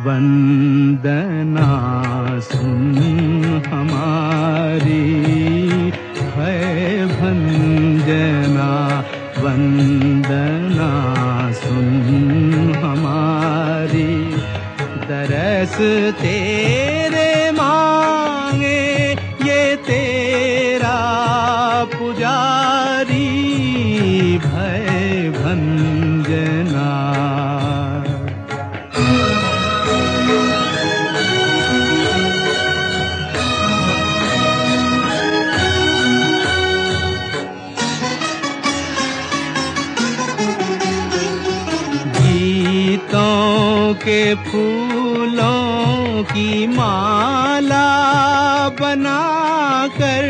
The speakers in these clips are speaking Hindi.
वंदना सुन हमारी, भय भंजना वंदना सुन हमारी। दरस तेरे मांगे ये तेरा पुजारी, भय भंजना। गीतों के फूलों की माला बनाकर,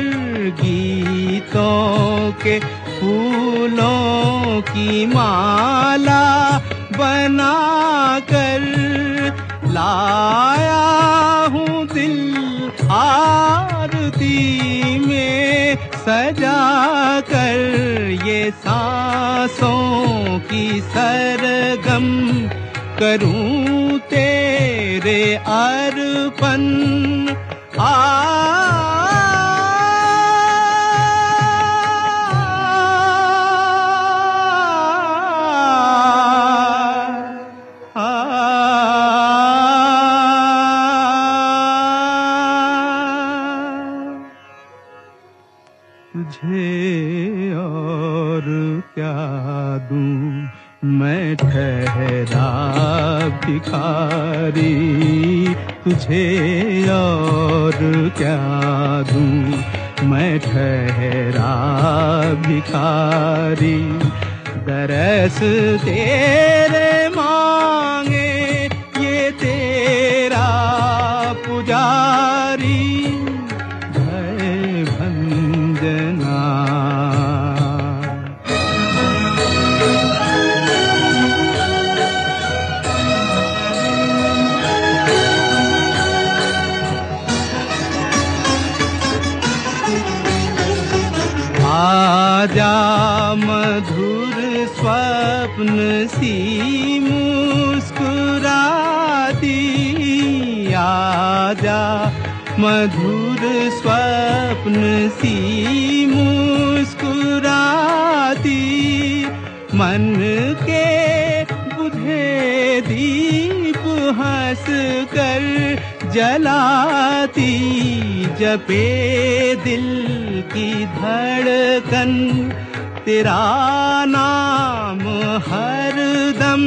गीतों के फूलों की माला बनाकर लाया हूँ दिल आरती में सजा कर। ये सांसों की सरगम करूं तेरे अर्पण। तुझे और क्या दूं मैं ठहरा भिखारी, तुझे और क्या दूं मैं ठहरा भिखारी। दरस तेरे मांगे ये तेरा पुजारी, भय भंजना। आजा मधुर स्वप्न सी मुस्कुराती, आजा मधुर स्वप्न सी मुस्कुराती। मन के बुझे दीप हंस कर जलाती, जपे दिल की धड़कन तेरा नाम हरदम।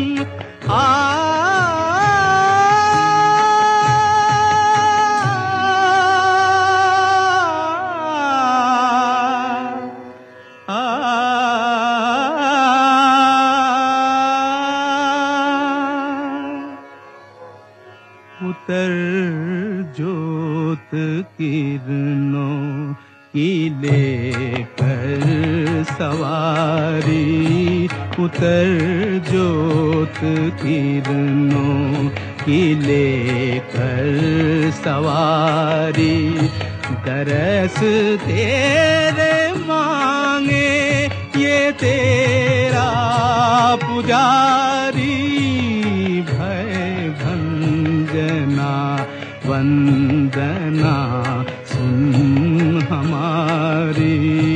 उतर ज्योत किरणों की लेकर सवारी, उतर ज्योत किरणों की लेकर सवारी। दरस तेरे मांगे ये तेरा पुजारी, भय भंजना वंदना सुन हमारी।